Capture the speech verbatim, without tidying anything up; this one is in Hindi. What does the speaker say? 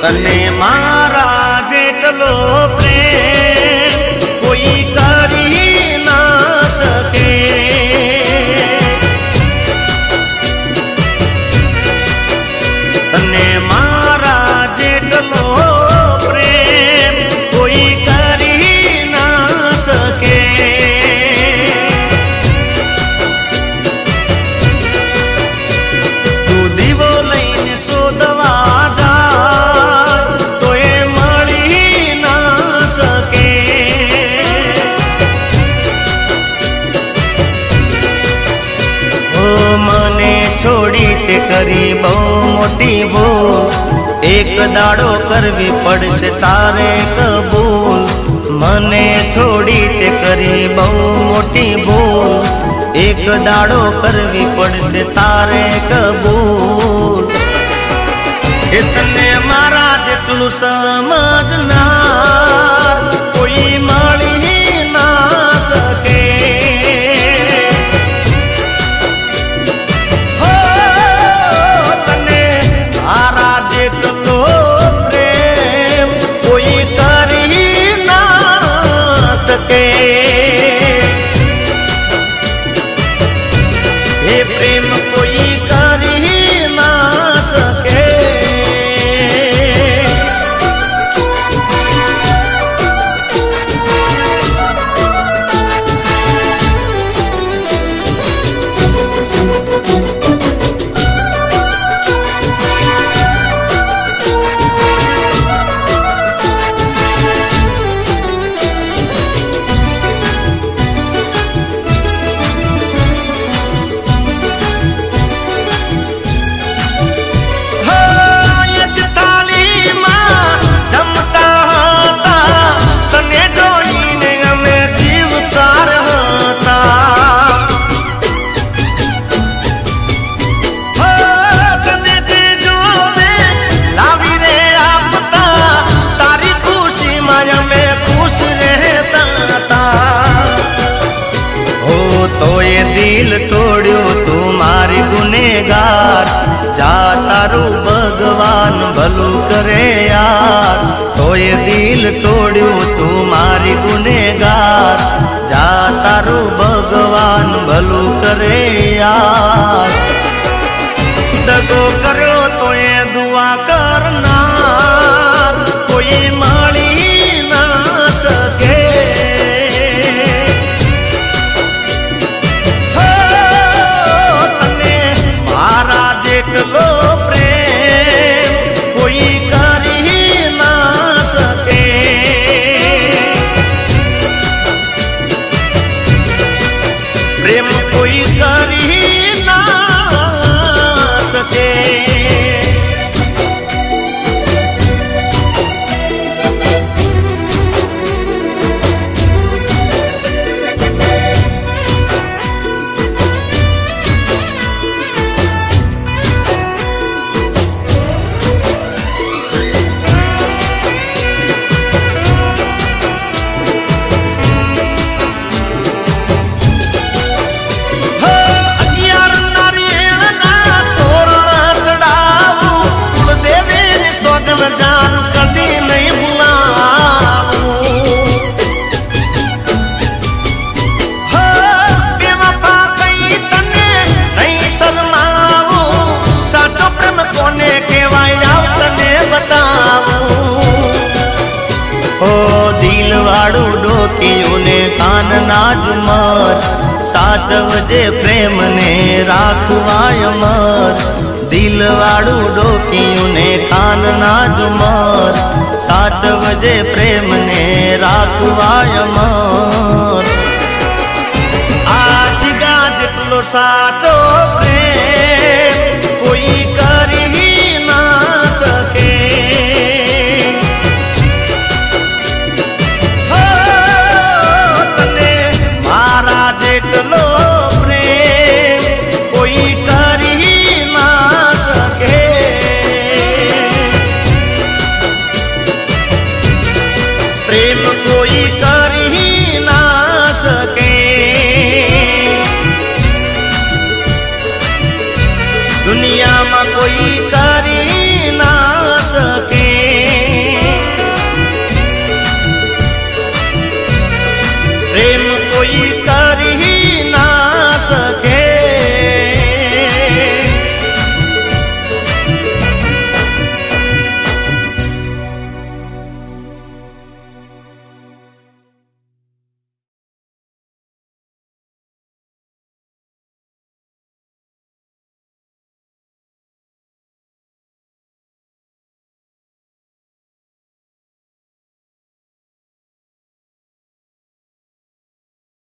तने मारा जेटलो प्रेम कोई करी ना सके। तने मारा जेटलो प्रेम कोई करी ना सके। तू दीवो लईने शोधवा छोड़ी ते करी बहु मोटी भूल। एक दाड़ो करवी पड़से तारे कबूल। मने छोड़ी ते करी बहु मोटी भूल। एक दाड़ो करवी पड़से तारे कबूल। इतने मारा जेटलू समझना कोई मળી ना सके। ये प्रेम कोई करी ना सके। दिल तोड़ो तू मारी गुनेगार। जा तारू भगवान भलू करे यार। तो ये दिल तोड़ो तू मारी गुनेगार। जा तारू भगवान भलू करे यार। दगो करो तो ये दुआ करना कोई मળી ना सके। जेटलो प्रेम कोई करी ना सके। प्रेम कोई करी ना सके। डोकियों कान नाज मर साचवजे प्रेम ने राखवाय मर। दिल वाड़ू डोकियों कान नाज मर साचवजे प्रेम ने राखवाय मर। आज गाज जेटलो साचो